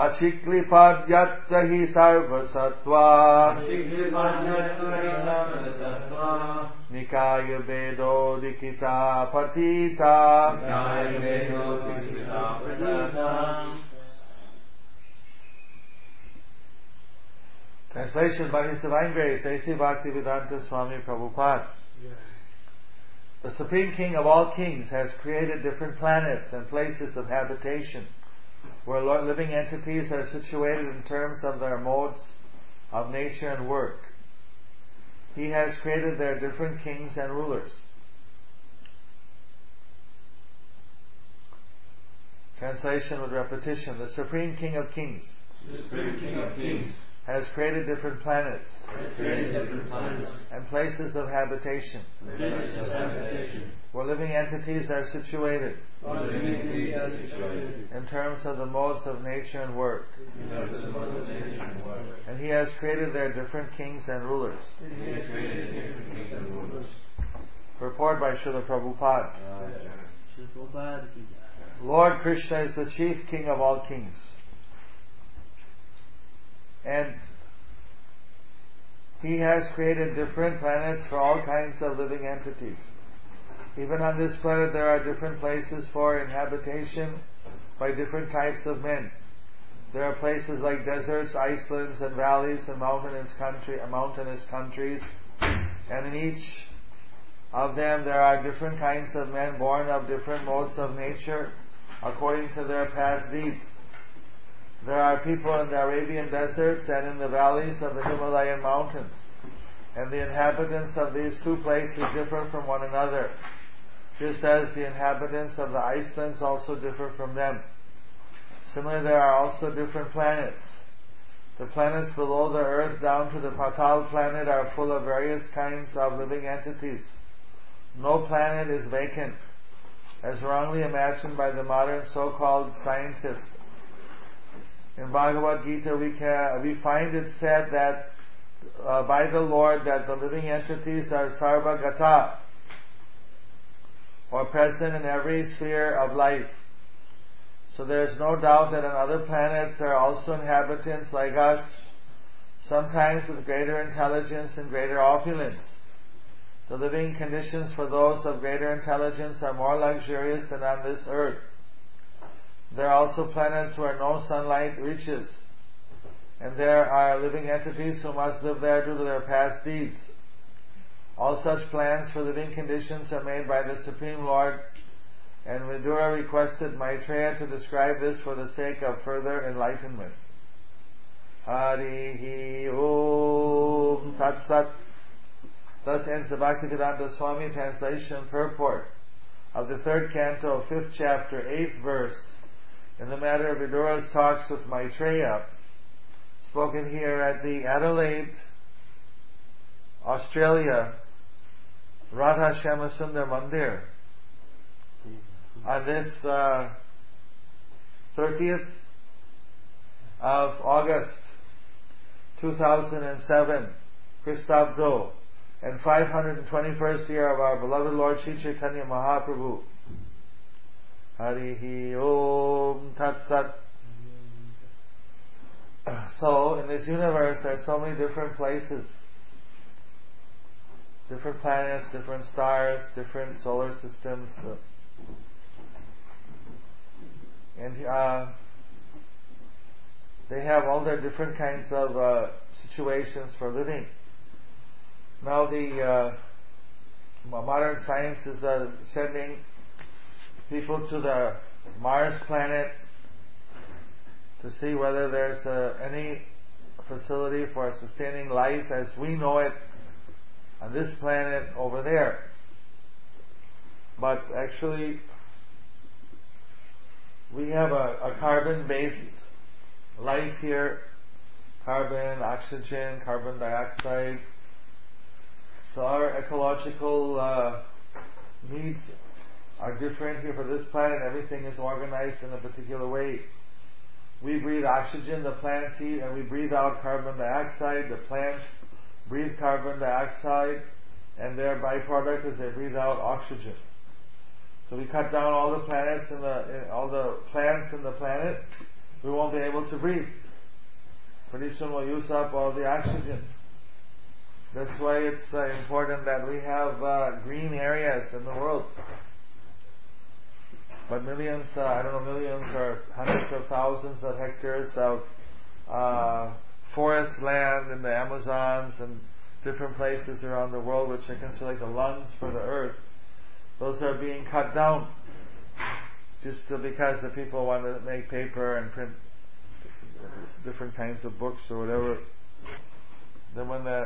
Achiklipadyatta hi sarvasattva Nikaya Vedo Dikita Patita Translation by His Divine Grace, A.C. Bhaktivedanta Swami Prabhupada. The Supreme King of all kings has created different planets and places of habitation where living entities are situated in terms of their modes of nature and work. He has created their different kings and rulers. Translation with repetition. The Supreme King of Kings has created different planets and places of habitation where living entities are situated in terms of the modes of nature and work. And He has created their different kings and rulers. Purport by Srila Prabhupada. Lord Krishna is the chief king of all kings. And He has created different planets for all kinds of living entities. Even on this planet there are different places for inhabitation by different types of men. There are places like deserts, icelands and valleys and mountainous countries. And in each of them there are different kinds of men born of different modes of nature according to their past deeds. There are people in the Arabian deserts and in the valleys of the Himalayan mountains. And the inhabitants of these two places differ from one another, just as the inhabitants of the Icelands also differ from them. Similarly, there are also different planets. The planets below the earth down to the Patal planet are full of various kinds of living entities. No planet is vacant, as wrongly imagined by the modern so-called scientists. In Bhagavad Gita we find it said that by the Lord that the living entities are sarvagata, or present in every sphere of life. So there is no doubt that on other planets there are also inhabitants like us, sometimes with greater intelligence and greater opulence. The living conditions for those of greater intelligence are more luxurious than on this earth. There are also planets where no sunlight reaches, and there are living entities who must live there due to their past deeds. All such plans for living conditions are made by the Supreme Lord, and Vidura requested Maitreya to describe this for the sake of further enlightenment. Harihi Om Tat Sat. Thus ends the Bhaktivedanta Swami translation purport of the third canto, 5th chapter, 8th verse, in the matter of Vidura's talks with Maitreya, spoken here at the Adelaide, Australia, Radha Shyamasundar Mandir, on this 30th of August 2007, Christabdo, and 521st year of our beloved Lord Sri Chaitanya Mahaprabhu. Harihi Om Tat Sat. So, in this universe there are so many different places, different planets, different stars, different solar systems, and they have all their different kinds of situations for living. Now the modern sciences are sending people to the Mars planet to see whether there's any facility for sustaining life as we know it on this planet over there. But actually we have a carbon-based life here, carbon, oxygen, carbon dioxide. So our ecological needs are different here for this planet. Everything is organized in a particular way. We breathe oxygen, the plants eat, and we breathe out carbon dioxide. The plants breathe carbon dioxide, and their byproduct is they breathe out oxygen. So we cut down all the planets and all the plants in the planet, we won't be able to breathe. Pretty soon we'll use up all the oxygen. That's why it's important that we have green areas in the world. But millions or hundreds of thousands of hectares of forest land in the Amazons and different places around the world, which are considered like the lungs for the earth, those are being cut down just because the people want to make paper and print different kinds of books or whatever. Then when they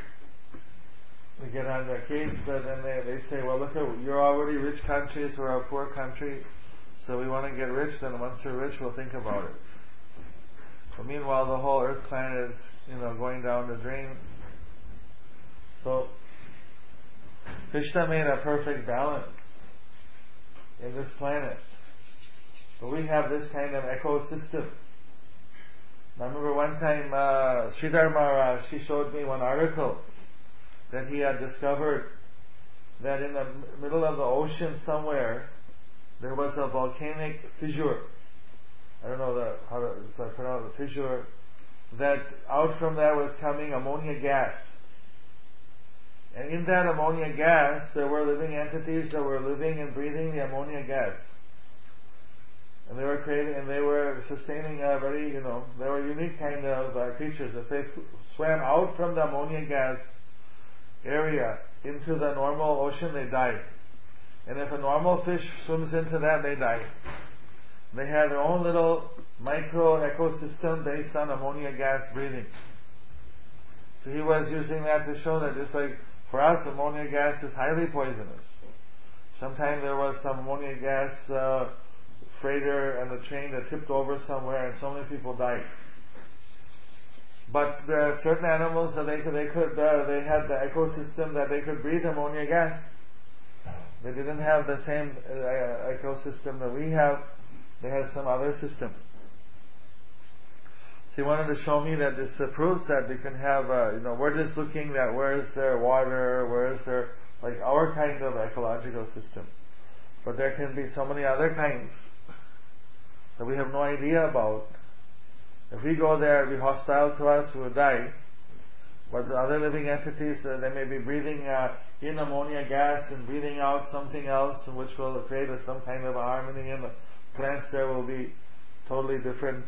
get on their case, then they say, well, look, you're already rich countries, we're a poor country, so we want to get rich, then once we're rich, we'll think about it. But meanwhile, the whole earth planet is, going down the drain. So, Krishna made a perfect balance in this planet. But we have this kind of ecosystem. I remember one time, Sridhar Maharaj, he showed me one article that he had discovered that in the middle of the ocean somewhere, there was a volcanic fissure. I don't know how to pronounce the fissure. That out from there was coming ammonia gas. And in that ammonia gas, there were living entities that were living and breathing the ammonia gas. And they were sustaining a very, they were unique kind of creatures. If they swam out from the ammonia gas area into the normal ocean, they died. And if a normal fish swims into that, they die. They had their own little micro ecosystem based on ammonia gas breathing. So he was using that to show that just like for us, ammonia gas is highly poisonous. Sometime there was some ammonia gas freighter and the train that tipped over somewhere and so many people died. But there are certain animals that they had the ecosystem that they could breathe ammonia gas. They didn't have the same ecosystem that we have. They had some other system. So he wanted to show me that this proves that we can have, we're just looking at where is there water, where is there, like our kind of ecological system. But there can be so many other kinds that we have no idea about. If we go there, it'll be hostile to us, we will die. But the other living entities, they may be breathing in ammonia gas and breathing out something else, which will create some kind of harmony in the plants. There will be totally different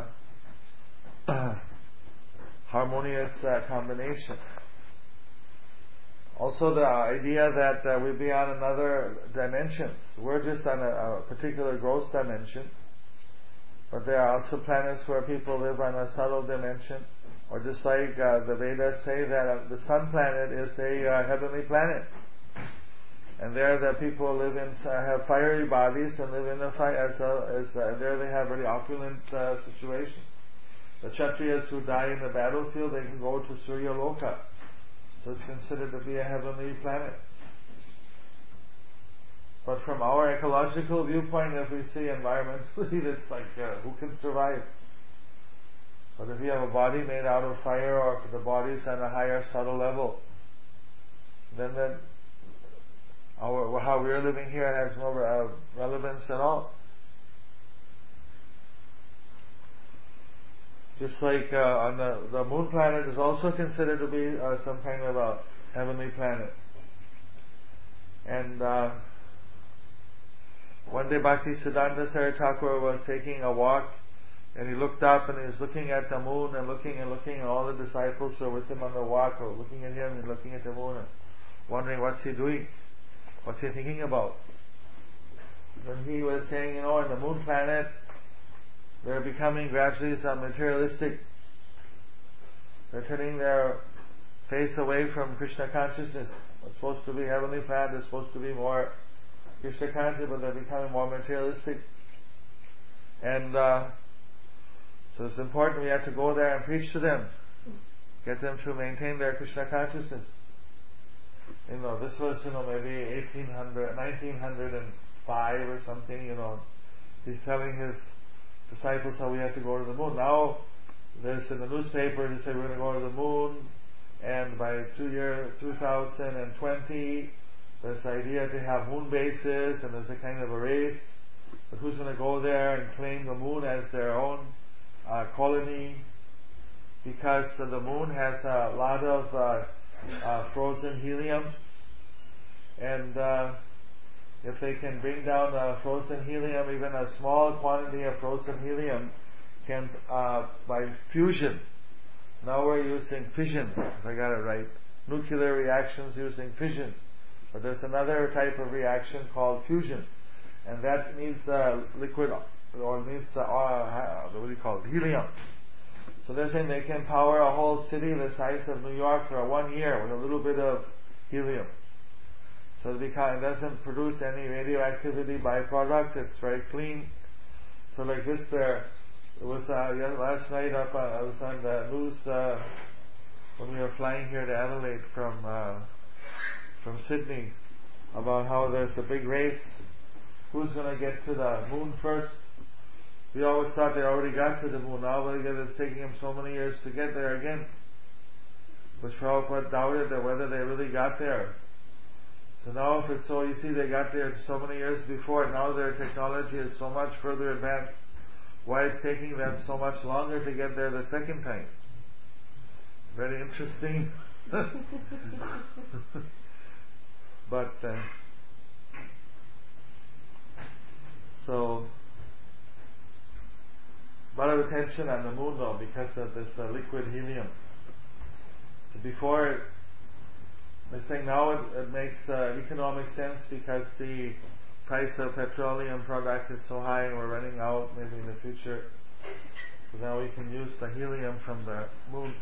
harmonious combination. Also the idea that we'll be on another dimension. We're just on a particular gross dimension. But there are also planets where people live on a subtle dimension. Or just like the Vedas say that the sun planet is a heavenly planet. And there the people live in, have fiery bodies and live in a fire, there they have very opulent situation. The Kshatriyas who die in the battlefield, they can go to Surya Loka. So it's considered to be a heavenly planet. But from our ecological viewpoint, if we see environmentally, it's like, who can survive? But if you have a body made out of fire, or if the body's on a higher subtle level, then how we're living here has no relevance at all. Just like on the moon planet is also considered to be some kind of a heavenly planet. And one day Bhaktisiddhanta Saraswati Thakur was taking a walk, and he looked up and he was looking at the moon and looking, and all the disciples who were with him on the walk were looking at him and looking at the moon and wondering what's he doing, what's he thinking about. And he was saying, in the moon planet, they're becoming gradually some materialistic. They're turning their face away from Krishna consciousness. It's supposed to be heavenly planet, it's supposed to be more Krishna conscious, but they're becoming more materialistic. And so it's important we have to go there and preach to them, get them to maintain their Krishna consciousness. This was maybe 1905 or something. He's telling his disciples how we have to go to the moon. Now there's in the newspaper they say we're going to go to the moon, and by 2020 there's the idea to have moon bases, and there's a kind of a race But who's going to go there and claim the moon as their own colony? Because the moon has a lot of frozen helium, and if they can bring down frozen helium, even a small quantity of frozen helium can, by fusion, now we're using fission, if I got it right, nuclear reactions using fission. But there's another type of reaction called fusion, and that needs liquid, or needs, what do you call it, helium. So they're saying they can power a whole city the size of New York for 1 year with a little bit of helium. So it doesn't produce any radioactivity byproduct, it's very clean. So like this there, it was last night I was on the news when we were flying here to Adelaide from Sydney, about how there's a big race. Who's going to get to the moon first? We always thought they already got to the moon. Now it's taking them so many years to get there again. Which Prabhupada doubted that whether they really got there. So now if it's so, you see they got there so many years before, and now their technology is so much further advanced. Why it's taking them so much longer to get there the second time? Very interesting. But so a lot of attention on the moon though, because of this liquid helium. So before, they're saying now it makes economic sense because the price of petroleum product is so high and we're running out maybe in the future. So now we can use the helium from the moon.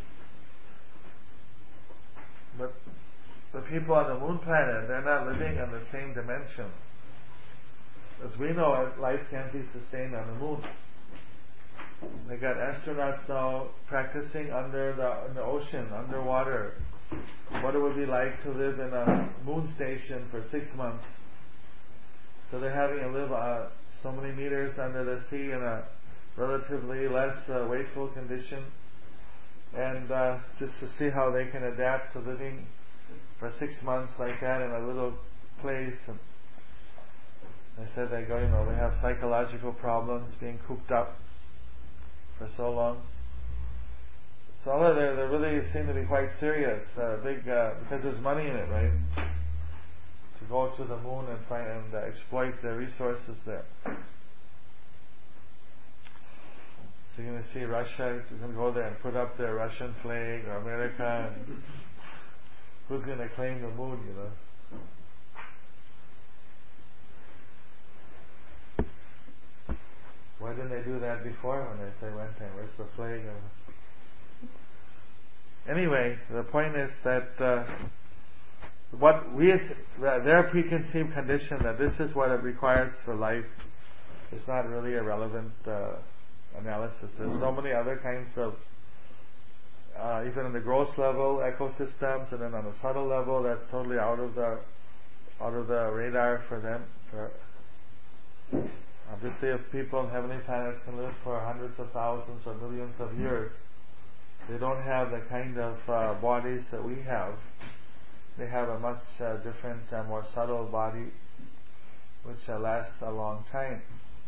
But the people on the moon planet, they're not living in the same dimension. As we know, life can't be sustained on the moon. They got astronauts now practicing under in the ocean, underwater, what it would be like to live in a moon station for 6 months. So they're having to live so many meters under the sea in a relatively less wakeful condition, and just to see how they can adapt to living for 6 months like that in a little place. And they said they have psychological problems being cooped up for so long. So all of they really seem to be quite serious, because there's money in it, right? To go to the moon and find and exploit the resources there. So you're going to see Russia, you're going to go there and put up their Russian flag, or America, and who's going to claim the moon, Why didn't they do that before when they went there? Where's the flag? Anyway, the point is that their preconceived condition that this is what it requires for life is not really a relevant analysis. There's so many other kinds of, even in the gross level, ecosystems, and then on a subtle level, that's totally out of the radar for them. Obviously, if people on heavenly planets can live for hundreds of thousands or millions of years, they don't have the kind of bodies that we have. They have a much different, more subtle body, which lasts a long time.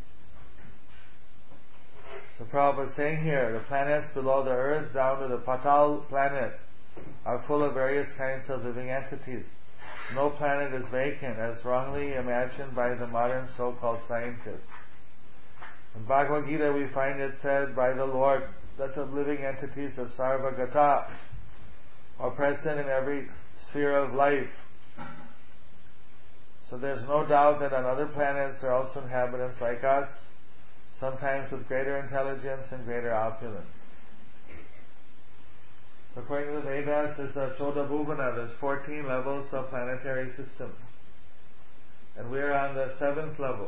So Prabhupada is saying here, the planets below the earth down to the Patal planet are full of various kinds of living entities. No planet is vacant, as wrongly imagined by the modern so-called scientists. In Bhagavad Gita we find it said by the Lord that the living entities of Sarvagata are present in every sphere of life. So there's no doubt that on other planets there are also inhabitants like us, sometimes with greater intelligence and greater opulence. So according to the Vedas, there's a Choda Bhuvana, there's 14 levels of planetary systems. And we're on the 7th level.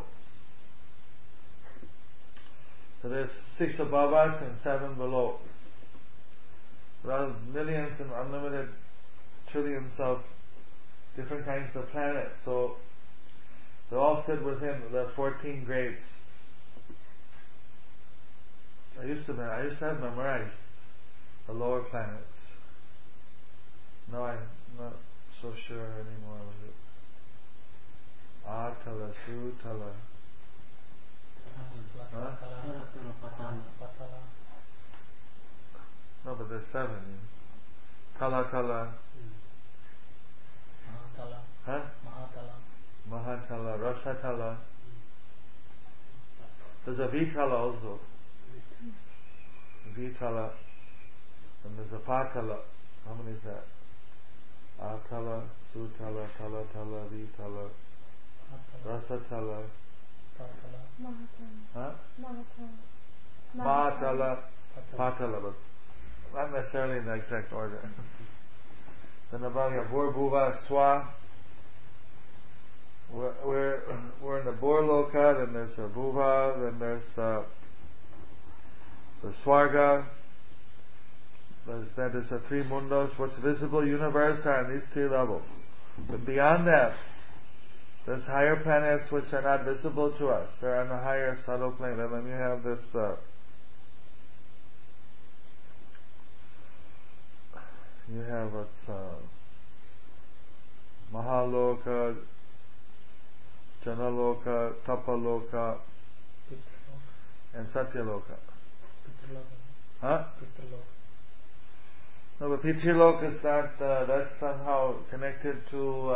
So there's 6 above us and 7 below. There are millions and unlimited trillions of different kinds of planets. So they all fit within the 14 grades. I used to have memorized the lower planets. No, I'm not so sure anymore with it. Atala, Sutala, Huh? No, but there's 7. Tala Tala. Huh? Mahatala, Rasatala. There's a Vitala also. Vitala. And there's a Patala. How many is that? Atala, Sutala, Tala Tala, Vitala, Rasatala. Huh? Mahatala, Patala, but not necessarily in the exact order. Then about your Bor Bhuva Swa. We're in the Bor Loka, then there's a Bhuva, then there's the Swarga. That is the 3 mundos. What's visible universe are in these 3 levels. But beyond that, there's higher planets which are not visible to us. They're on a higher subtle plane. And then you have this you have what's Mahaloka, Janaloka, Tapaloka, and Satyaloka. Huh? No, but Pitriloka is not, that's somehow connected to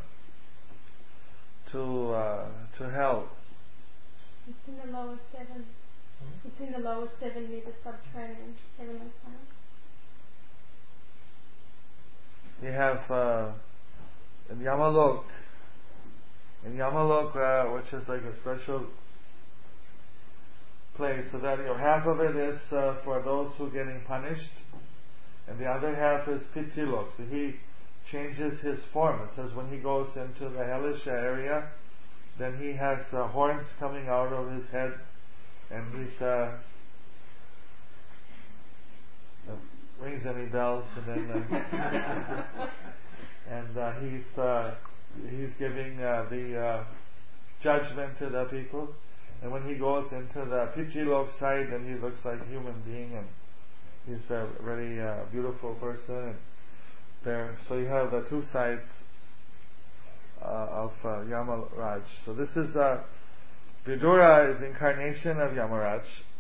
hell. It's in the lower 7. It's in the lower 7 near the subterranean heavenly planet. You have in Yamalok, which is like a special place, so that half of it is for those who are getting punished, and the other half is Pitilok. So he changes his form. It says when he goes into the hellish area, then he has horns coming out of his head, and he's rings any bells, and then he's giving the judgment to the people. And when he goes into the Pitilok side, then he looks like a human being, and he's a very beautiful person. And there, so you have the 2 sides of Yamaraj. So this is Vidura is incarnation of Yamaraj.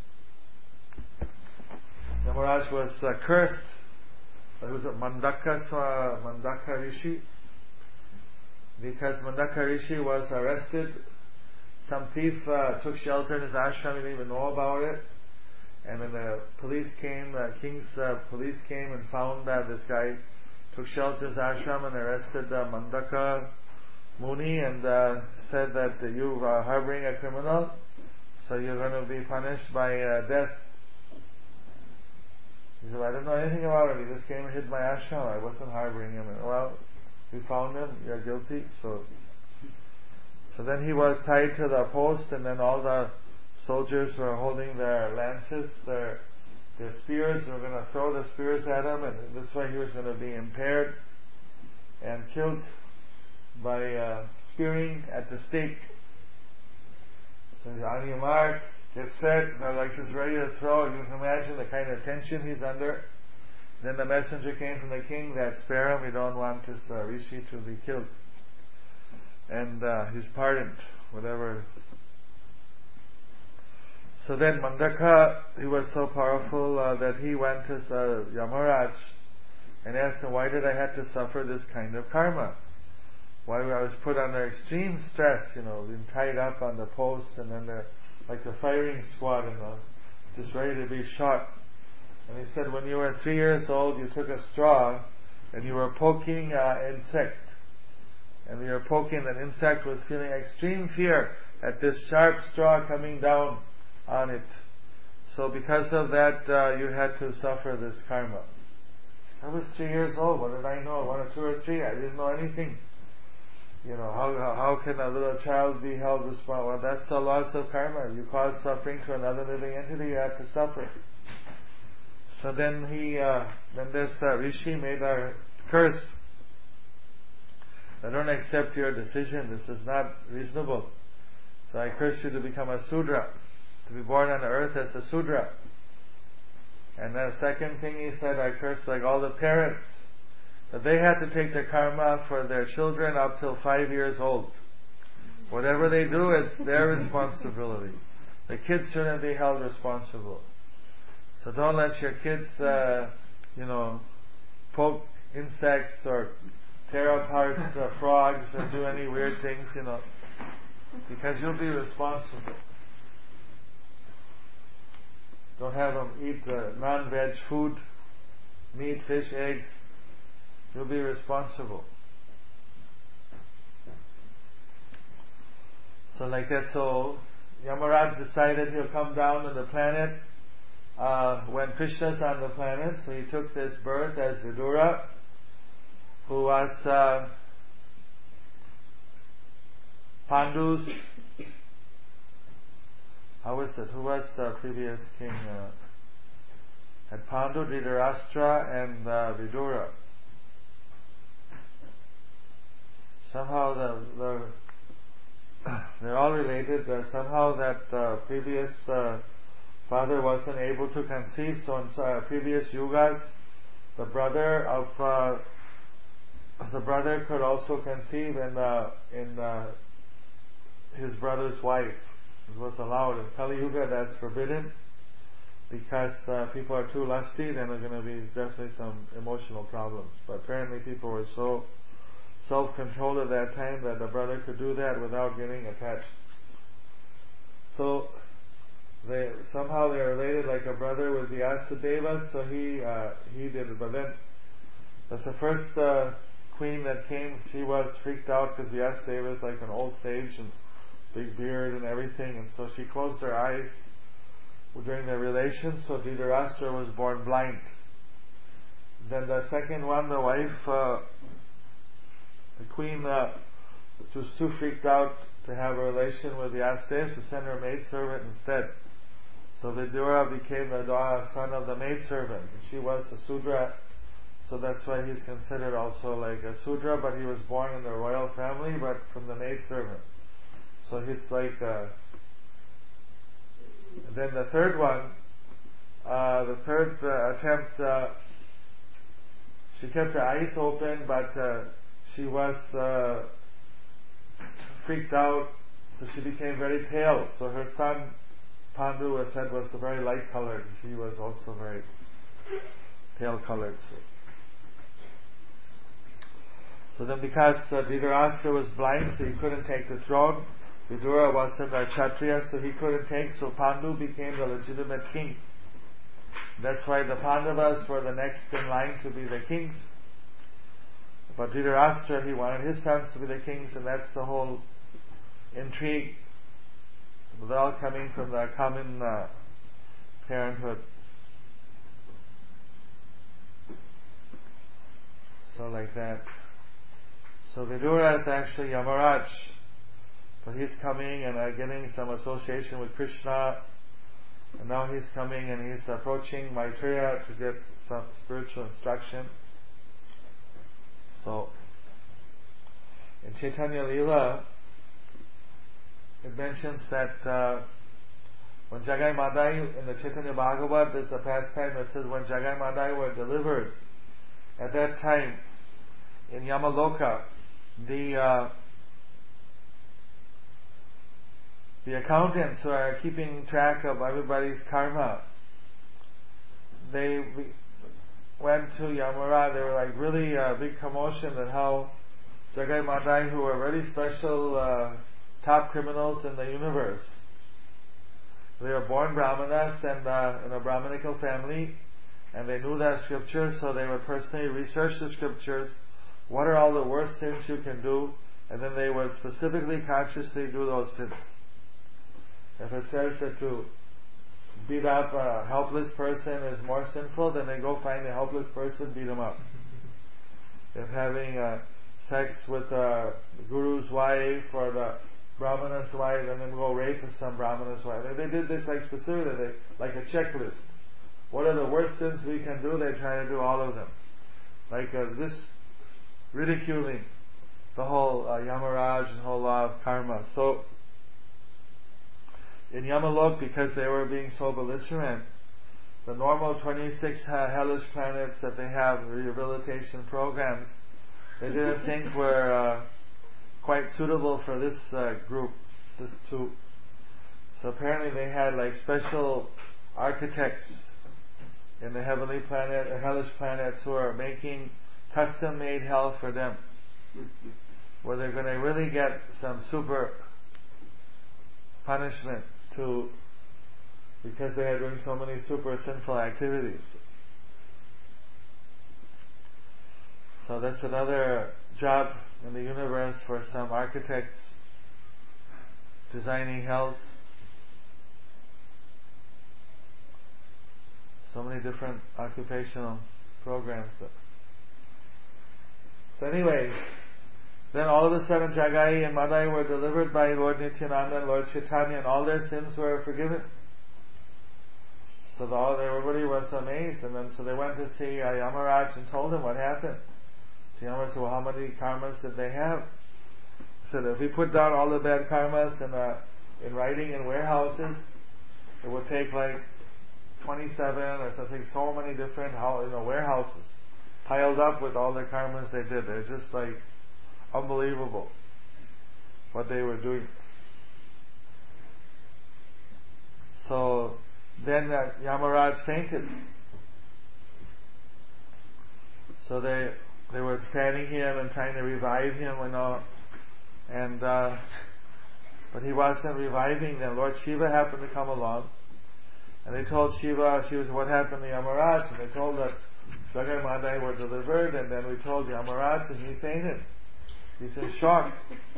Yamaraj was cursed. It was Mandaka Rishi, because Mandaka Rishi was arrested. Some thief took shelter in his ashram. He didn't even know about it. And then the police came, king's police came and found that this guy took shelter in his ashram and arrested Mandaka Muni and said that you are harboring a criminal, so you're going to be punished by death. He said, I don't know anything about it. He just came and hid my ashram. I wasn't harboring him. And, well, we found him. You're guilty. So then he was tied to the post, and then all the soldiers were holding their lances, their spears. They were going to throw the spears at him, and this way he was going to be impaired and killed by spearing at the stake. So he's on your mark, get set, they're like just ready to throw. You can imagine the kind of tension he's under. Then the messenger came from the king that spare him, we don't want this rishi to be killed. And he's pardoned, whatever. So then Mandaka, he was so powerful that he went to Yamaraj and asked him, why did I have to suffer this kind of karma? Why I was put under extreme stress, being tied up on the post, and then like the firing squad, just ready to be shot. And he said, when you were 3 years old, you took a straw and you were poking an insect. And you were poking, that insect was feeling extreme fear at this sharp straw coming down on it. So because of that, you had to suffer this karma. I was 3 years old. What did I know? 1 or 2 or 3. I didn't know anything. How can a little child be held responsible? Well, that's the loss of karma. You cause suffering to another living entity, you have to suffer. So then this rishi made a curse. I don't accept your decision. This is not reasonable. So I curse you to become a Sudra, to be born on earth as a Sudra. And the second thing he said, I curse like all the parents, that they had to take the karma for their children up till 5 years old. Whatever they do is their responsibility. The kids shouldn't be held responsible. So don't let your kids, poke insects or tear apart frogs or do any weird things, because you'll be responsible. Don't have them eat non-veg food, meat, fish, eggs. You'll be responsible. So like that, so Yamaraj decided he'll come down to the planet when Krishna's on the planet. So he took this birth as Vidura, who was Pandu's. How is it? Who was the previous king? Had Pandu, Dhritarashtra, and Vidura. Somehow they're all related. Somehow that previous father wasn't able to conceive, so in previous yugas, the brother could also conceive in his brother's wife. It was allowed. In Kali Yuga, that's forbidden because people are too lusty. Then there's going to be definitely some emotional problems. But apparently, people were so self-controlled at that time that the brother could do that without getting attached. So somehow they're related, like a brother with the Vyasadeva, so he did it. But then that's the first queen that came. She was freaked out because Vyasadeva is like an old sage and big beard and everything, and so she closed her eyes during their relation. So Dhritarashtra was born blind. Then the second one, the wife, the queen was too freaked out to have a relation with Vyasadeva, so sent her maidservant instead. So Vidura became the son of the maidservant. She was a Sudra, so that's why he's considered also like a Sudra, but he was born in the royal family, but from the maidservant. So he's like then the third one, the third attempt, she kept her eyes open, but she was freaked out, so she became very pale. So her son Pandu was said was very light colored. She was also very pale colored. So then, because Dhritarashtra was blind, so he couldn't take the throne. Vidura wasn't a Kshatriya, so he couldn't take. So Pandu became the legitimate king. That's why the Pandavas were the next in line to be the kings. But Dhritarashtra, he wanted his sons to be the kings, and that's the whole intrigue. They're all coming from the common parenthood. So like that. So Vidura is actually Yamaraj, but he's coming and getting some association with Krishna, and now he's coming and he's approaching Maitreya to get some spiritual instruction. So in Chaitanya Leela, it mentions that when Jagai Madai, in the Chaitanya Bhagavat, there's a pastime that says when Jagai Madai were delivered, at that time in Yamaloka, the accountants who are keeping track of everybody's karma, they went to Yamara. They were like really big commotion at how Jagai Madai, who were very special top criminals in the universe, they were born Brahmanas and in a Brahmanical family, and they knew that scripture, so they would personally research the scriptures. What are all the worst sins you can do? And then they would specifically, consciously do those sins. If it says that to beat up a helpless person is more sinful, then they go find a helpless person, beat him up. If having sex with the guru's wife or the Brahmana's wife, and then go rape some Brahmana's wife. They did this like specifically, like a checklist. What are the worst sins we can do? They try to do all of them. Like this ridiculing the whole Yamaraj and whole law of karma. So in Yamalok, because they were being so belligerent, the normal 26 hellish planets that they have rehabilitation programs, they didn't think were quite suitable for this group, this two. So apparently they had like special architects in the heavenly planet, or hellish planets, who are making custom-made hell for them, where they're going to really get some super punishment because they are doing so many super sinful activities. So that's another job in the universe for some architects designing hells. So many different occupational programs. So anyway, then all of a sudden Jagai and Madai were delivered by Lord Nityananda and Lord Chaitanya, and all their sins were forgiven. So everybody was amazed, and then so they went to see Yamaraj and told him what happened. So Yamaraj said, well, how many karmas did they have? He said, if we put down all the bad karmas in writing in warehouses, it would take like 27 or something, so many different warehouses piled up with all the karmas they did. They're just like unbelievable what they were doing. So then Yamaraj fainted. So they were fanning him and trying to revive him, but he wasn't reviving them. Lord Shiva happened to come along, and they told Shiva, what happened to Yamaraj? And they told that Jagai Madai were delivered, and then we told Yamaraj, and he fainted. He's in shock.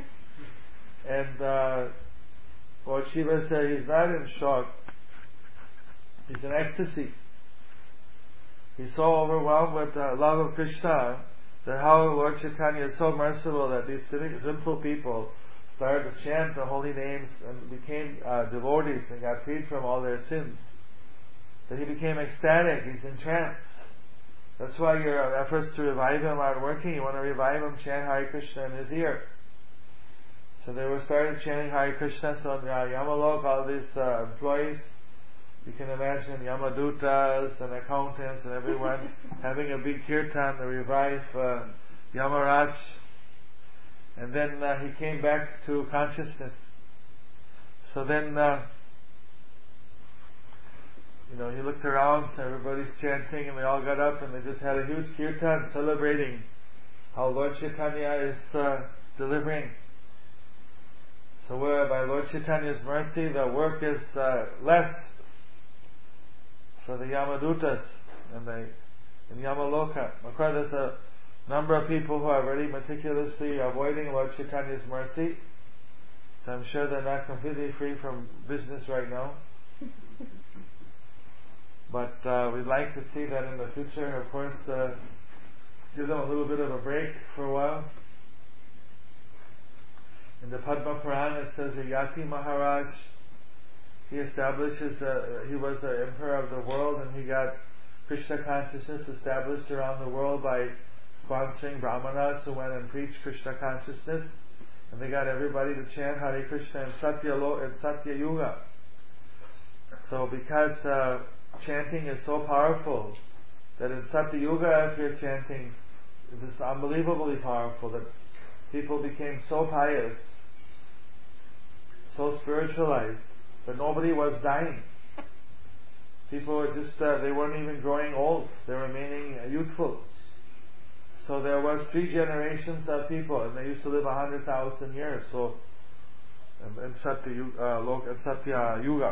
And Lord Shiva said he's not in shock. He's in ecstasy. He's so overwhelmed with the love of Krishna that how Lord Chaitanya is so merciful that these simple people started to chant the holy names and became devotees and got freed from all their sins. That he became ecstatic. He's in trance. That's why your efforts to revive him aren't working. You want to revive him, chant Hare Krishna in his ear. So they started chanting Hare Krishna. So in Yamalok, all these employees, you can imagine Yamadutas and accountants and everyone having a big kirtan to revive Yamaraj. And then he came back to consciousness. So then, he looked around, so everybody's chanting, and they all got up and they just had a huge kirtan celebrating how Lord Chaitanya is delivering. So by Lord Chaitanya's mercy, the work is less for the Yamadutas in Yamaloka. Of course, there's a number of people who are very meticulously avoiding Lord Chaitanya's mercy. So I'm sure they're not completely free from business right now. But we'd like to see that in the future. Of course, give them a little bit of a break for a while. In the Padma Purana it says that Yati Maharaj, he establishes, he was the emperor of the world, and he got Krishna consciousness established around the world by sponsoring brahmanas who went and preached Krishna consciousness, and they got everybody to chant Hare Krishna in Satya Yuga. So because chanting is so powerful, that in Satya Yuga, if you're chanting, it is unbelievably powerful, that people became so pious, so spiritualized, that nobody was dying. People were just, they weren't even growing old, they were remaining youthful. So there was 3 generations of people, and they used to live 100,000 years. So in Satya Yuga.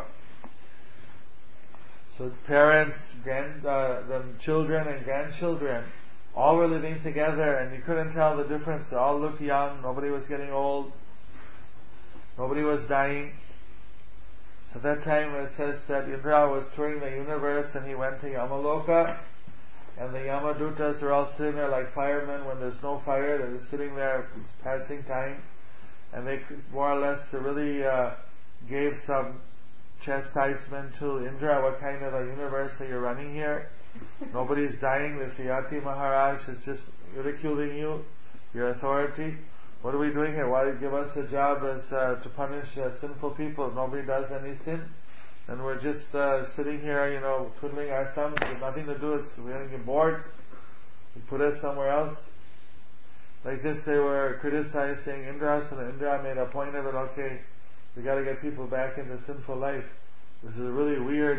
So parents, then children and grandchildren, all were living together, and you couldn't tell the difference. They all looked young. Nobody was getting old. Nobody was dying. So that time it says that Indra was touring the universe, and he went to Yamaloka, and the Yamadutas are all sitting there like firemen when there's no fire. They're just sitting there, it's passing time, and they more or less really gave some chastisement to Indra. What kind of a universe are you running here? Nobody's dying. The Yati Maharaj is just ridiculing you, your authority. What are we doing here? Why give us a job as to punish sinful people? Nobody does any sin, and we're just sitting here, twiddling our thumbs with nothing to do. We're going to get bored. You put us somewhere else. Like this, they were criticizing Indra, so Indra made a point of it. Okay, We got to get people back into sinful life. This is really weird,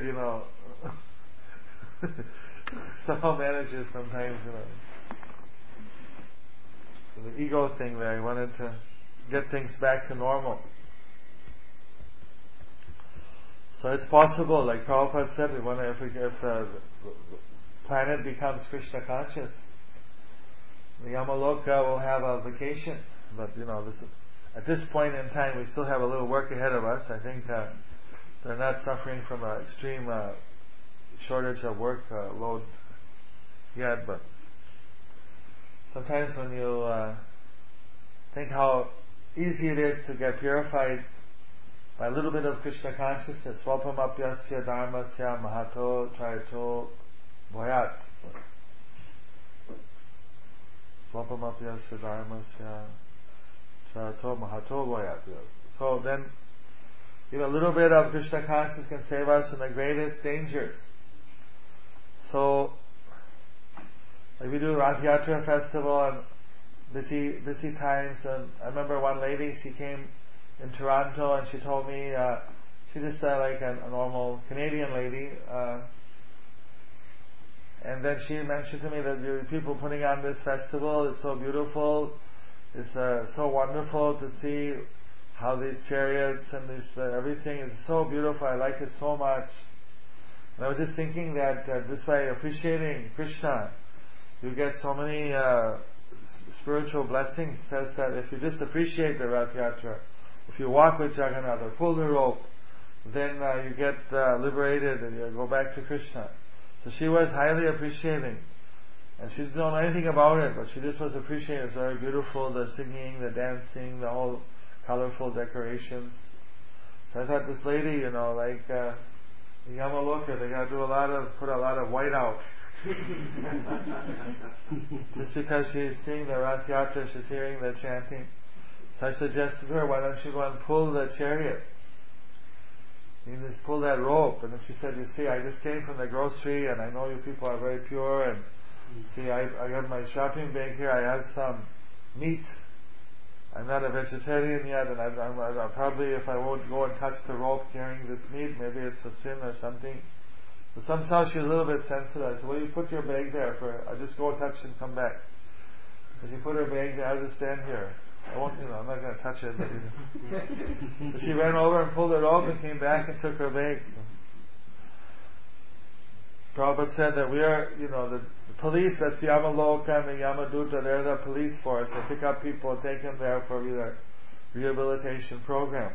somehow manages sometimes, the ego thing there. He wanted to get things back to normal. So it's possible, like Prabhupada said, if the planet becomes Krishna conscious, the Yamaloka will have a vacation. But at this point in time, we still have a little work ahead of us. I think they're not suffering from an extreme shortage of work load yet. But sometimes when you think how easy it is to get purified by a little bit of Krishna consciousness, Swapamapyasya dharmasya mahato trayato bhoyat. Swapamapyasya dharmasya trayato mahato bhoyat. So then, a little bit of Krishna consciousness can save us from the greatest dangers. So, like we do Rath Yatra festival and busy times, and I remember one lady, she came in Toronto and she told me, she's just like a normal Canadian lady, and then she mentioned to me that the people putting on this festival is so beautiful, it's so wonderful to see how these chariots and this everything is so beautiful, I like it so much. And I was just thinking that just by appreciating Krishna, you get so many spiritual blessings. It says that if you just appreciate the Rath Yatra, if you walk with Jagannath or pull the rope, then you get liberated and you go back to Krishna. So she was highly appreciating, and she didn't know anything about it, but she just was appreciating. It's very beautiful, the singing, the dancing, the whole colorful decorations. So I thought this lady, like Yamaloka, they got to put a lot of white out. Just because she's seeing the Rath Yatra, she's hearing the chanting. So I suggested to her, why don't you go and pull the chariot? You just pull that rope. And then she said, you see, I just came from the grocery and I know you people are very pure, and see, I got my shopping bag here, I have some meat. I'm not a vegetarian yet, and I'm probably, if I won't go and touch the rope carrying this meat, maybe it's a sin or something. So somehow she's a little bit sensitive. I said, well, you put your bag there I'll just go touch and come back. So she put her bag there, I'll just stand here. I won't, I'm not going to touch it. But she ran over and pulled it off and came back and took her bag. So Prabhupada said that we are, the police, that's the Yamaloka and the Yamaduta, they're the police force. They pick up people and take them there for their rehabilitation program.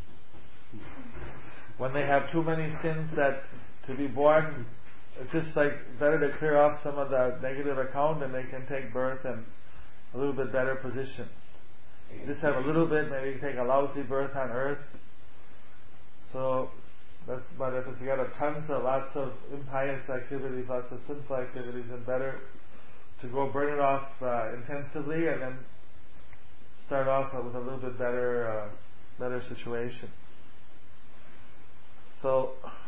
When they have too many sins that to be born, it's just like better to clear off some of the negative account, and they can take birth in a little bit better position. You just have a little bit, maybe you take a lousy birth on earth. So but if you got lots of impious activities, lots of sinful activities, then better to go burn it off intensively and then start off with a little bit better situation. So,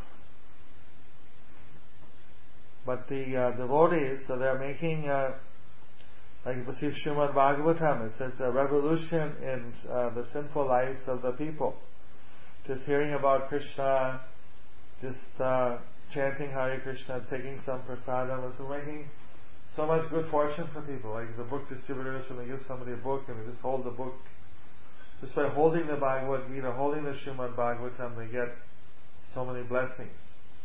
but the devotees, so they're making, like you see Srimad Bhagavatam, it says a revolution in the sinful lives of the people. Just hearing about Krishna, just chanting Hare Krishna, taking some prasadam, and so making so much good fortune for people. Like the book distributors, when they give somebody a book and they just hold the book, just by holding the Bhagavad Gita, holding the Srimad Bhagavatam, they get so many blessings.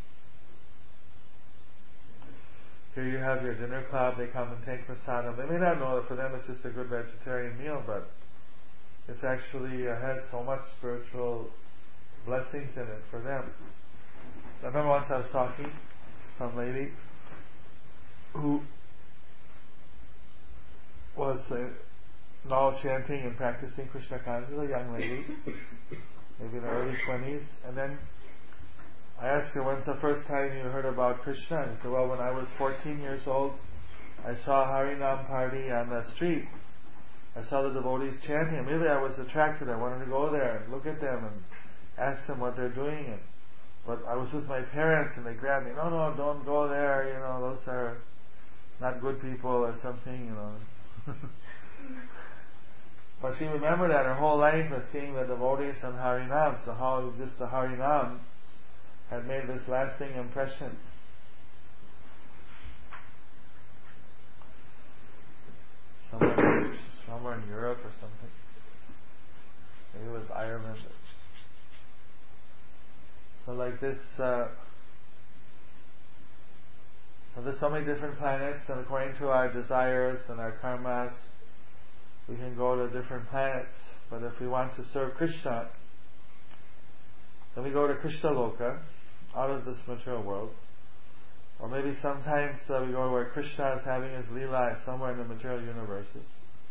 Here you have your dinner club, they come and take prasadam. They may not know that for them it's just a good vegetarian meal, but it's actually has so much spiritual blessings in it for them. I remember once I was talking to some lady who was now chanting and practicing Krishna consciousness, a young lady, maybe in the early 20s, and then I asked her, when's the first time you heard about Krishna? And she said, well, when I was 14 years old, I saw a Harinam party on the street. I saw the devotees chanting. Immediately I was attracted. I wanted to go there and look at them and ask them what they're doing. But I was with my parents and they grabbed me. No, don't go there. Those are not good people or something. But she remembered that her whole life was seeing the devotees on Harinam, so how just the Harinam had made this lasting impression. Somewhere in Europe or something. Maybe it was Ireland. So like this, so there's so many different planets, and according to our desires and our karmas, we can go to different planets. But if we want to serve Krishna, then we go to Krishna Loka, out of this material world. Or maybe sometimes we go where Krishna is having his Leela somewhere in the material universes.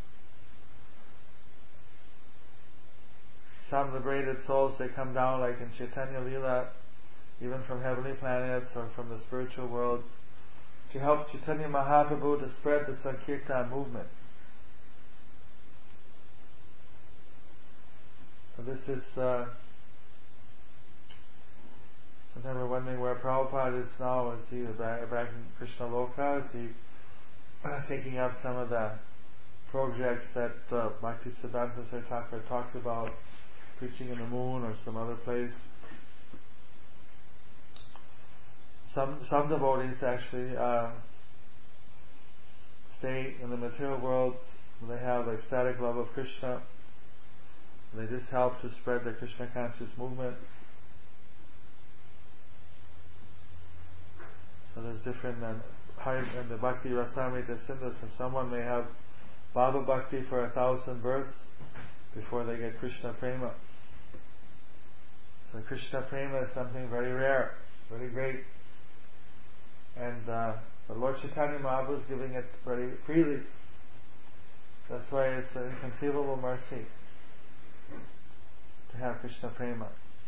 Some liberated souls, they come down like in Chaitanya Leela, even from heavenly planets or from the spiritual world, to help Chaitanya Mahaprabhu to spread the Sankirtan movement. So this is, sometimes we're wondering where Prabhupada is now. Is he back in Krishna Loka? Is he taking up some of the projects that Bhaktisiddhanta Saraswati Thakur talked about, preaching in the moon or some other place? Some devotees actually stay in the material world. They have ecstatic love of Krishna. They just help to spread the Krishna conscious movement. So there's different, in the Bhakti Rasamrita Sindhu, so someone may have Bhava Bhakti for 1,000 births before they get Krishna Prema. So Krishna Prema is something very rare, very great. And but Lord Chaitanya Mahaprabhu is giving it very freely. That's why it's an inconceivable mercy to have Krishna Prema.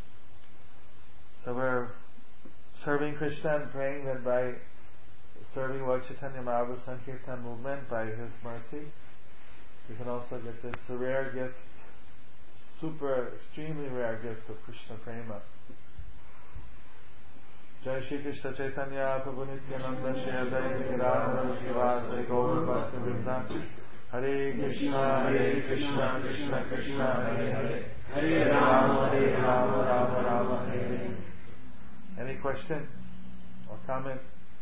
So we're serving Krishna and praying that by serving Lord Chaitanya Mahaprabhu's Sankirtan movement, by His mercy, we can also get this rare gift, extremely rare gift of Krishna Prema. Jai Shri Krishna Chaitanya Prabhu Nityananda Shri Advaita Gadadhara Srivasadi Gaura Bhakta Vrinda Hare Krishna Krishna Krishna Hare Hare Hare Rama Rama Rama Hare Hare. Any question or comment?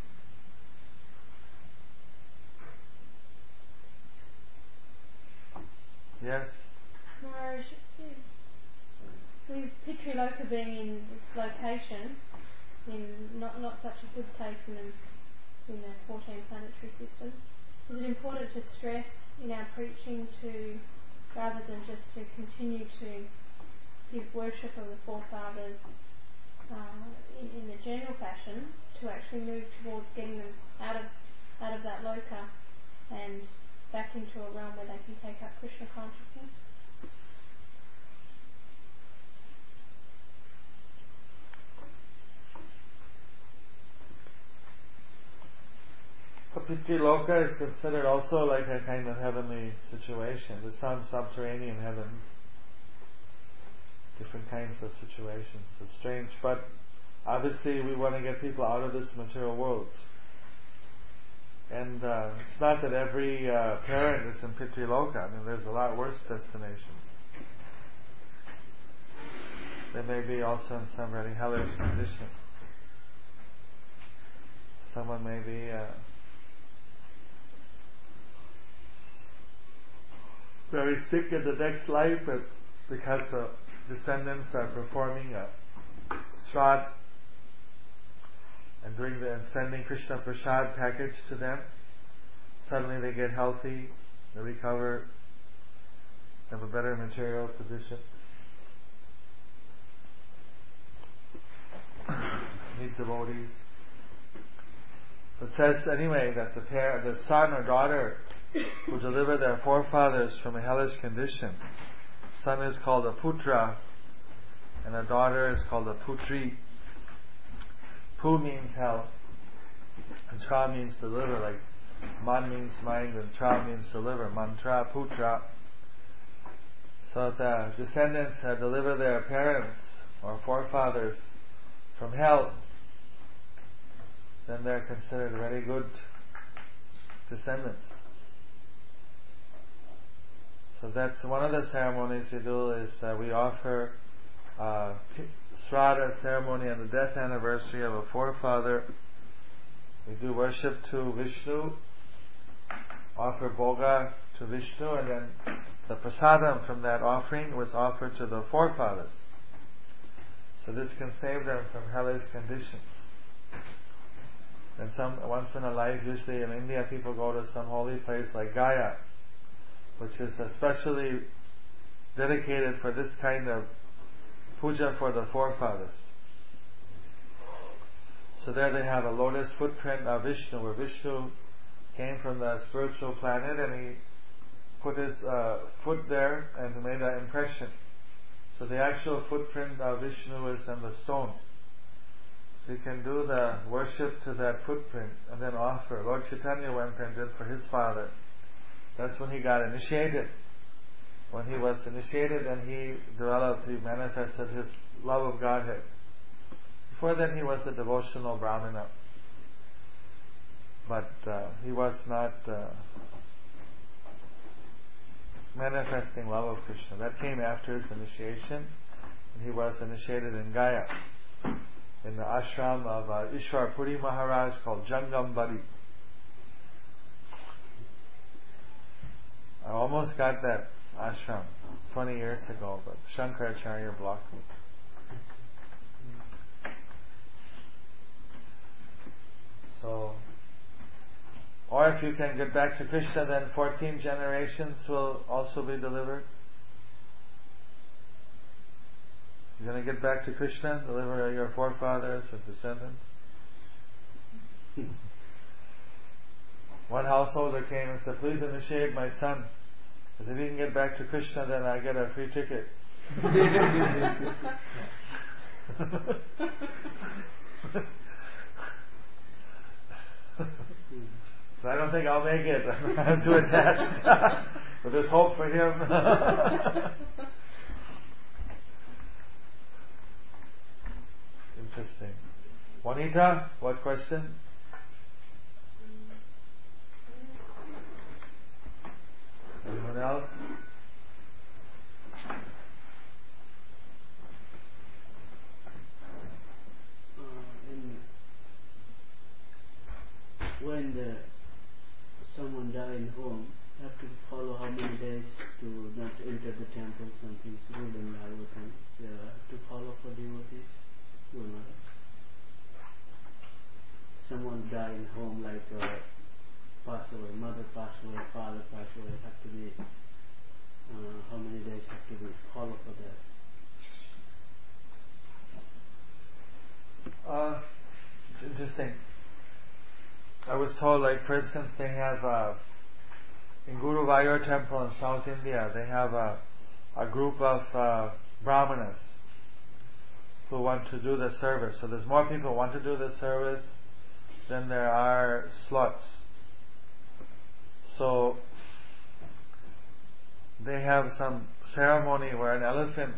Yes? Maharaj, with Pitriloka being in this location, in not such a good place in the 14 planetary system, is it important to stress in our preaching to, rather than just to continue to give worship of the forefathers in the general fashion, to actually move towards getting them out of that loka and back into a realm where they can take up Krishna consciousness? Pitriloka is considered also like a kind of heavenly situation. There's some subterranean heavens, different kinds of situations. It's strange, but obviously we want to get people out of this material world. And it's not that every parent is in Pitriloka. I mean, there's a lot worse destinations. They may be also in some very hellish condition. Someone may be very sick in the next life, but because the descendants are performing a Shraddha and sending Krishna Prasad package to them, suddenly they get healthy, they recover, have a better material position. Need devotees. It says anyway that the son or daughter who deliver their forefathers from a hellish condition, son is called a putra and a daughter is called a putri. Pu means hell and tra means deliver, like man means mind and tra means deliver, mantra, putra. So if the descendants deliver their parents or forefathers from hell, then they're considered very good descendants. So that's one of the ceremonies we do, is we offer Shraddha ceremony on the death anniversary of a forefather. We do worship to Vishnu, offer bhoga to Vishnu, and then the prasadam from that offering was offered to the forefathers. So this can save them from hellish conditions. And once in a life, usually in India, people go to some holy place like Gaya, which is especially dedicated for this kind of puja for the forefathers. So there they have a lotus footprint of Vishnu, where Vishnu came from the spiritual planet, and he put his foot there and made an impression. So the actual footprint of Vishnu is on the stone. So you can do the worship to that footprint and then offer. Lord Chaitanya went and did for his father. That's when he got initiated. When he was initiated, and he manifested his love of Godhead. Before then he was a devotional Brahmana. But he was not manifesting love of Krishna. That came after his initiation. And he was initiated in Gaya, in the ashram of Ishwar Puri Maharaj, called Jangambari. I almost got that ashram 20 years ago, but Shankaracharya blocked me. So, or if you can get back to Krishna, then 14 generations will also be delivered. You're going to get back to Krishna, deliver your forefathers and descendants. One householder came and said, please initiate my son, because if he can get back to Krishna, then I get a free ticket. So I don't think I'll make it. I'm too attached. But there's hope for him. Interesting. Juanita, what question? Anyone else? When someone dies in home, have to follow how many days to not enter the temple, something good and other things to follow for devotees? Someone died in home, like pass away, mother passed away, father passed away, have to be how many days have to be follow for that? It's interesting. I was told, like, for instance, they have in Guruvayur temple in South India, they have a group of brahmanas who want to do the service. So there's more people who want to do the service than there are slots. So they have some ceremony where an elephant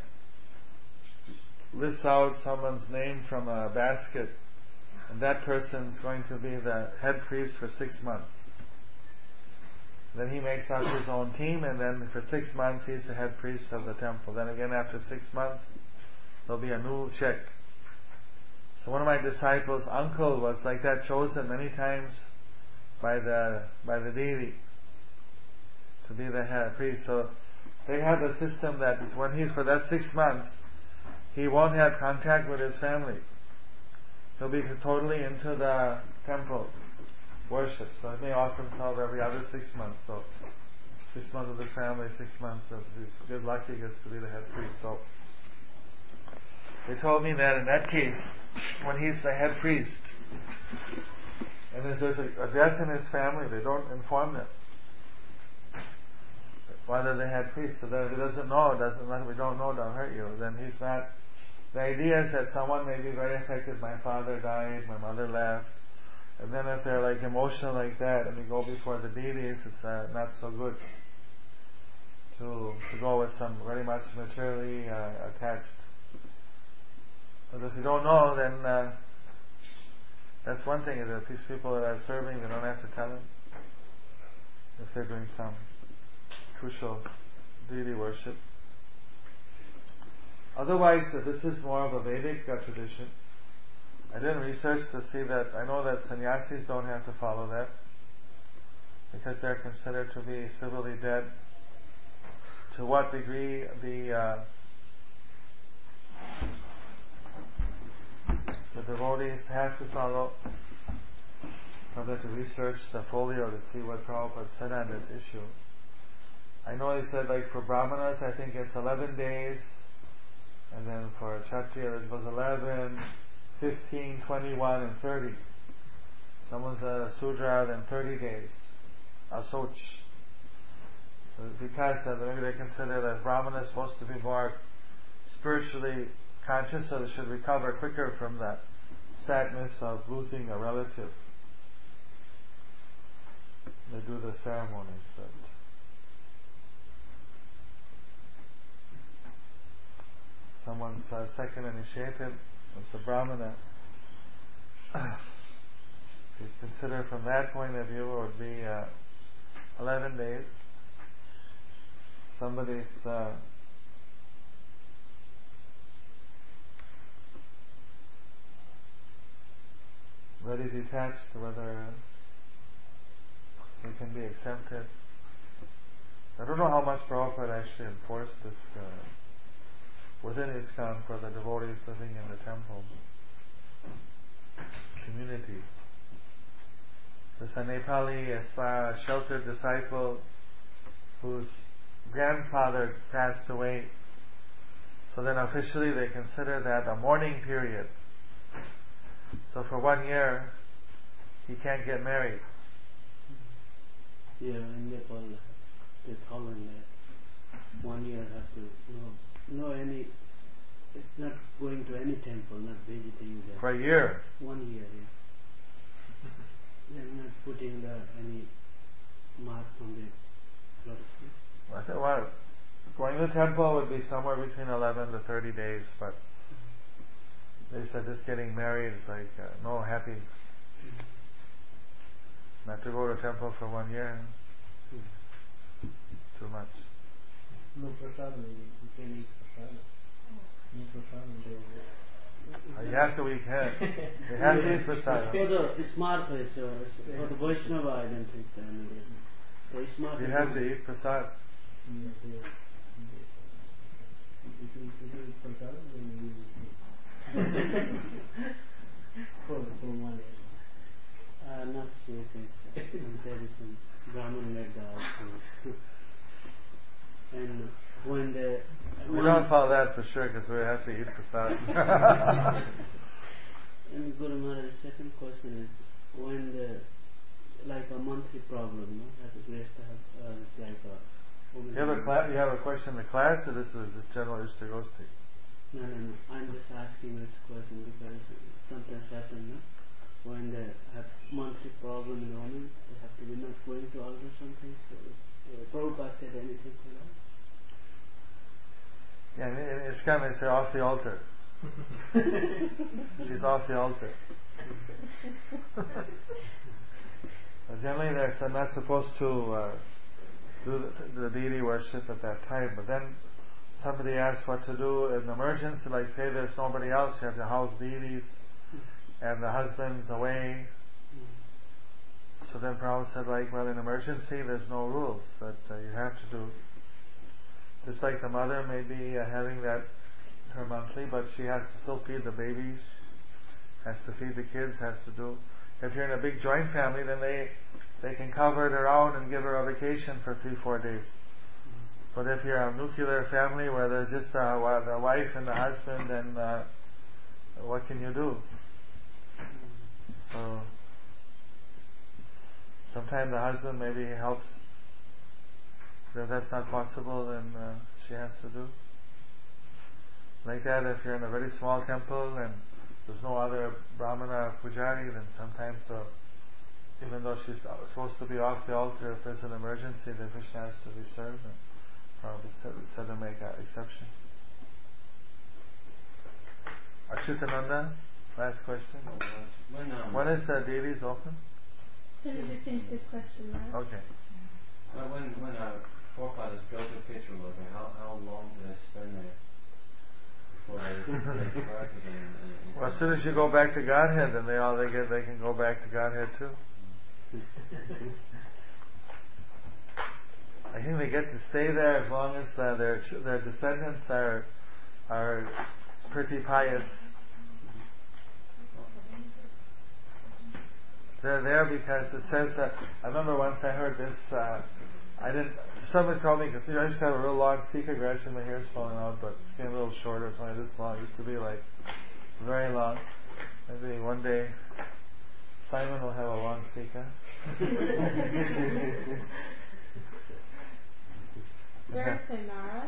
lifts out someone's name from a basket, and that person's going to be the head priest for 6 months. Then he makes out his own team, and then for 6 months he's the head priest of the temple. Then again after 6 months there'll be a new check. So one of my disciples' uncle was like that, chosen many times by the deity to be the head priest. So they have a system that is when he's for that 6 months, he won't have contact with his family. He'll be totally into the temple worship. So he may offer himself every other 6 months. So 6 months with his family, 6 months of his good luck, he gets to be the head priest. So they told me that in that case, when he's the head priest, and if there's a death in his family, they don't inform them whether the head priest. So that if he doesn't know, we don't know, don't hurt you. Then he's not. The idea is that someone may be very affected. My father died, my mother left, and then if they're like emotional like that, and we go before the deities, it's not so good to go with some very much materially attached. But if you don't know, then that's one thing. Is that these people that are serving, they don't have to tell them if they're doing some crucial deity worship. Otherwise, this is more of a Vedic tradition. I didn't research to see that. I know that sannyasis don't have to follow that because they're considered to be civilly dead. To what degree the devotees have to follow, I've had to research the folio to see what Prabhupada said on this issue. I know he said, like for Brahmanas, I think it's 11 days, and then for Kshatriya it was 11, 15, 21, and 30. Someone's a Sudra, then 30 days. Asoch. So because maybe they consider that Brahmana is supposed to be more spiritually conscious, so they should recover quicker from that sadness of losing a relative. They do the ceremonies. Someone's second initiated, it's a Brahmana. If you consider from that point of view, it would be 11 days. Somebody's very detached, whether they can be accepted. I don't know how much Prabhupada actually enforced this within ISKCON for the devotees living in the temple communities. There's a Nepali sheltered disciple whose grandfather passed away. So then officially they consider that a mourning period. So for 1 year he can't get married. Yeah, in Nepal they follow that. 1 year have to no any. It's not going to any temple, not visiting there. For a year. 1 year, yeah. They're not putting any mark on the lotus. I think going to the temple would be somewhere between 11 to 30 days, but they said just getting married is like no happy. Not to go to temple for 1 year. Too much. No prasad, you can eat prasad. No prasad, You have to eat head. You have to eat prasad. For the smart place, for the Vaishnava, I don't think the smart. You have to eat prasad. If you eat prasad, then you will see. For 1 year. Not sweet is there is some Brahman led also. And when the we don't follow that for sure because we have to eat prasad. And Guru Maharaj, the second question is when the like a monthly problem, no? As a grace to have like a. You have a question in the class, or this is just general Ishtagosti? No. I'm just asking this question because sometimes happen, no? When they have monthly problem in women, they have to be not going to altar something. So Prabhupada said anything for that? Yeah, it's kind of they say off the altar. She's off the altar. Generally, they're not supposed to do the deity worship at that time. But then somebody asks what to do in emergency, like say there's nobody else, you have to house deities, and the husband's away. So then Prabhupada said, like, well, in emergency, there's no rules that you have to do. Just like the mother may be having that her monthly, but she has to still feed the babies, has to feed the kids, has to do. If you're in a big joint family, then they can cover it around and give her a vacation for 3-4 days. But if you're a nuclear family where there's just the wife and the husband, then what can you do? So sometimes the husband maybe helps. If that's not possible, then she has to do. Like that, if you're in a very small temple and there's no other Brahmana Pujari, then sometimes even though she's supposed to be off the altar, if there's an emergency, the fish has to be served, and probably said to make an exception. Akshitananda, last question. When is the deities open? As soon as you finish this question, right? Okay. When forefathers built a picture look, and how long did they spend there before they corrected them? Well, as soon as you go back to Godhead, then they can go back to Godhead too. I think they get to stay there as long as their descendants are pretty pious. They're there because it says that. I remember once I heard this. Someone told me, because I used to have a real long Sika. Gradually my hair's falling out, but it's getting a little shorter. It's only this long. It used to be like very long. Maybe one day Simon will have a long Sika. Very soon, Mara.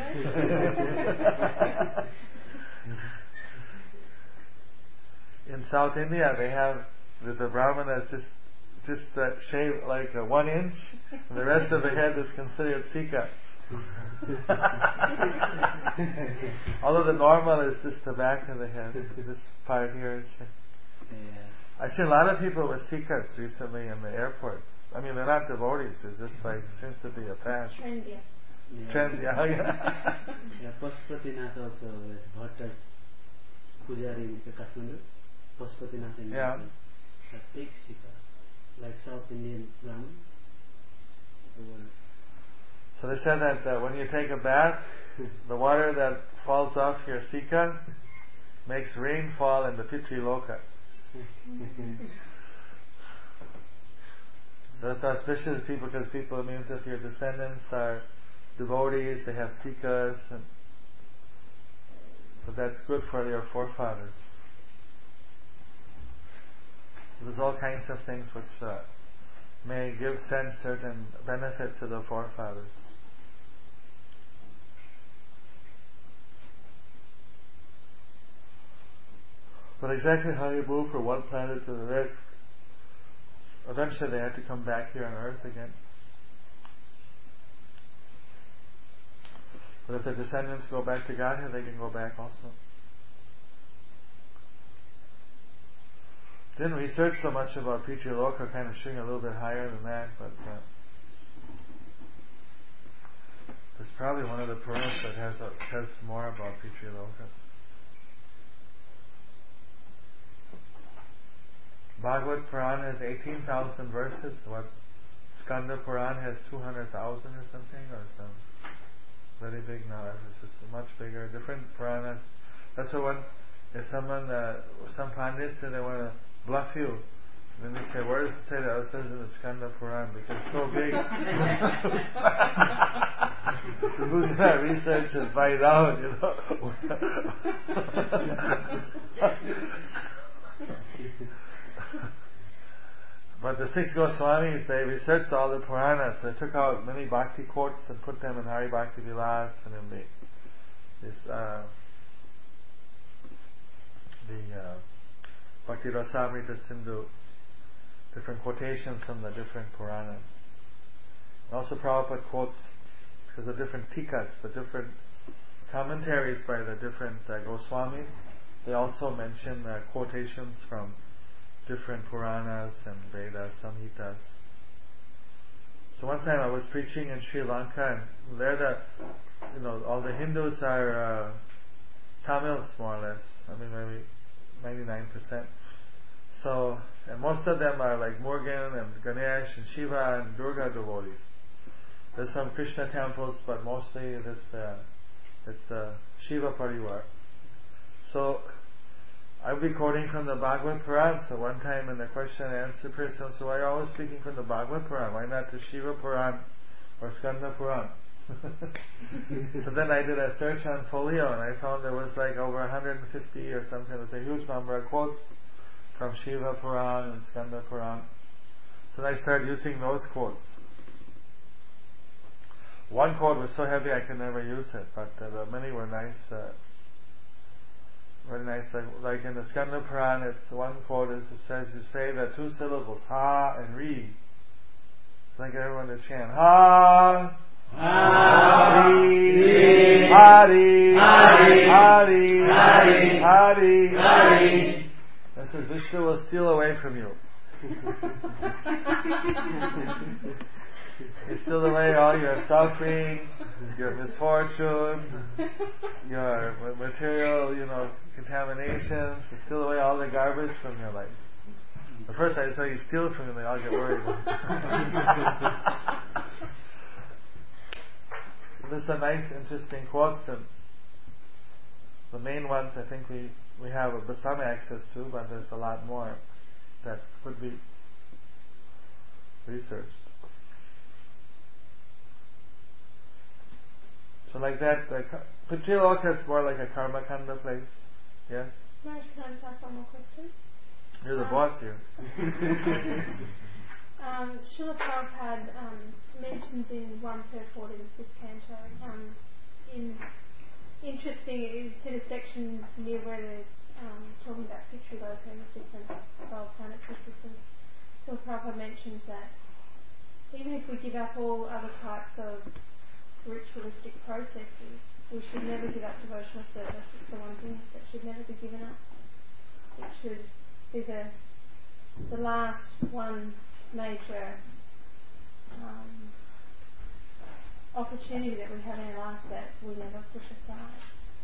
In South India, they have the Brahmanas just shave like 1 inch, and the rest of the head is considered Sika. Although the normal is just the back of the head, this part here. I've seen a lot of people with Sikas recently in the airports. I mean, they're not devotees. It's just like seems to be a fad. Trend, yeah. Pashupatinath also is Bhatta's Pujari in Kathmandu. Pashupatinath in a big Sika, like South Indian Brahmin. So they said that when you take a bath, the water that falls off your Sika makes rain fall in the Pitri Loka. So it's auspicious because it means if your descendants are devotees, they have Sikas, and so that's good for your forefathers. So there's all kinds of things which may send certain benefit to the forefathers. But exactly how you move from one planet to the next, eventually they had to come back here on Earth again. But if the descendants go back to Godhead, they can go back also. Didn't research so much about Pitri Loka, kind of shooting a little bit higher than that, but there's probably one of the Puranas that has more about Pitri Loka. Bhagavad Purana has 18,000 verses. What Skanda Purana has 200,000 or something, or some very big now. It's just much bigger. Different Puranas. That's what if some pandits say they want to bluff you, then they say, where does it say that? It says in the Skanda Purana because it's so big. So who's going to research and find out, you know? But the 6 Goswamis, they researched all the Puranas. They took out many bhakti quotes and put them in Hari Bhakti Vilas and in the Bhakti Rasamrita Sindhu, different quotations from the different Puranas. And also Prabhupada quotes, because the different tikas, the different commentaries by the different Goswamis, they also mention quotations from different Puranas and Vedas, Samhitas. So one time I was preaching in Sri Lanka, and there all the Hindus are Tamils more or less. I mean maybe 99%. So, and most of them are like Murugan and Ganesh and Shiva and Durga devotees. There's some Krishna temples, but mostly it's the Shiva Parivar. So I'll be quoting from the Bhagavad Purana. So one time in the question and answer period, so why are you always speaking from the Bhagavad Purana? Why not the Shiva Purana or Skanda Purana? So then I did a search on Folio and I found there was like over 150 or something. It was a huge number of quotes from Shiva Purana and Skanda Purana. So I started using those quotes. One quote was so heavy I could never use it, but many were nice. Very nice, like in the Skanda Purana, it's one quote it says, you say the 2 syllables, ha and re. So I get everyone to chant, ha, Hari, Hari, Hari, Hari, Hari, Hari. That says Vishnu will steal away from you. You steal away all your suffering, your misfortune, your material, contaminations. You steal away all the garbage from your life. At first I tell you steal it from them, they all get worried. So there's some nice, interesting quotes, and the main ones I think we have some access to, but there's a lot more that could be researched. So like that, Pitraloka is more like a karma kanda place. Yes? Marge, can I just ask one more question? You're the boss here. Srila Prabhupada mentions in 1 purport in the 5th canto, interesting, it's in a section near where they're talking about Pitraloka and the different 12 planetary systems. Srila Prabhupada mentions that even if we give up all other types of ritualistic processes, we should never give up devotional service. It's the one thing that should never be given up. It should be the last one major opportunity that we have in our life that we never push aside.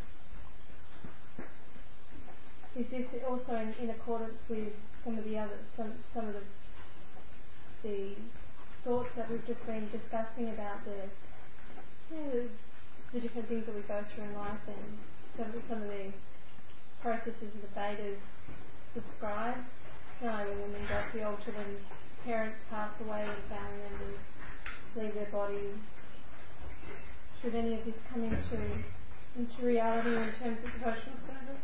Is this also in accordance with some of the other some of the thoughts that we've just been discussing about the different things that we go through in life, and some of the processes the Vedas describe? When women go to the altar, when parents pass away, when family members leave their body, should any of this come into reality in terms of devotional service?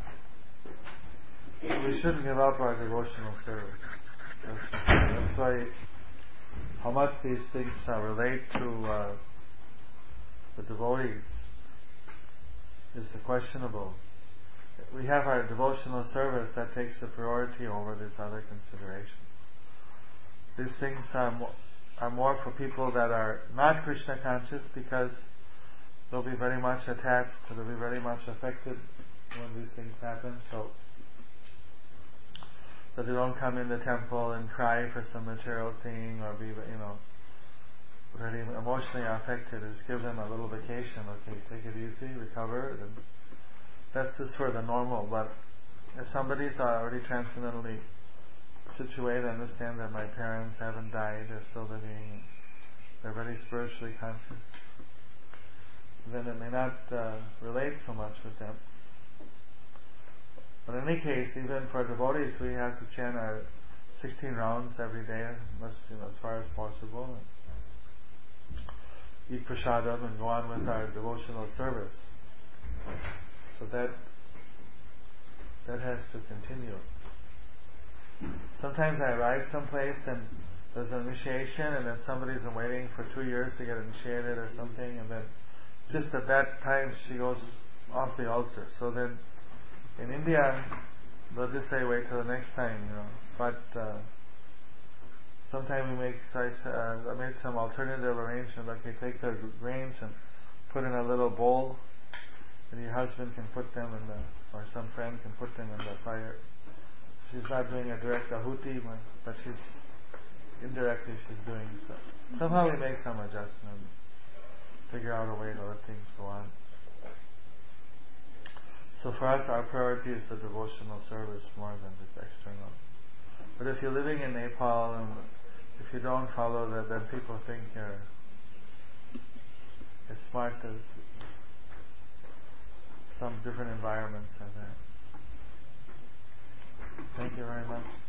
We shouldn't give up our devotional service. That's why how much these things relate to the devotees is questionable. We have our devotional service that takes the priority over these other considerations. These things are more for people that are not Krishna conscious, because they'll be very much attached, they'll be very much affected when these things happen, so that they don't come in the temple and cry for some material thing or be, really emotionally affected. Just give them a little vacation. Okay, take it easy, recover. And that's just for the normal. But if somebody's already transcendentally situated, understand that my parents haven't died, they're still living, they're very spiritually conscious, then it may not relate so much with them. But in any case, even for devotees, we have to chant our 16 rounds every day, as far as possible, and eat prasadam and go on with our devotional service. So that has to continue. Sometimes I arrive someplace and there's an initiation, and then somebody's been waiting for 2 years to get initiated or something, and then just at that time she goes off the altar. So then in India they'll just say wait till the next time, But sometimes I made some alternative arrangement. Okay, take the grains and put in a little bowl, and your husband can put them or some friend can put them in the fire. She's not doing a direct ahuti, but indirectly she's doing so. Somehow we make some adjustment, figure out a way to let things go on. So for us, our priority is the devotional service more than this external. But if you're living in Nepal and if you don't follow that, then people think you're as smart as some different environments are there. Thank you very much.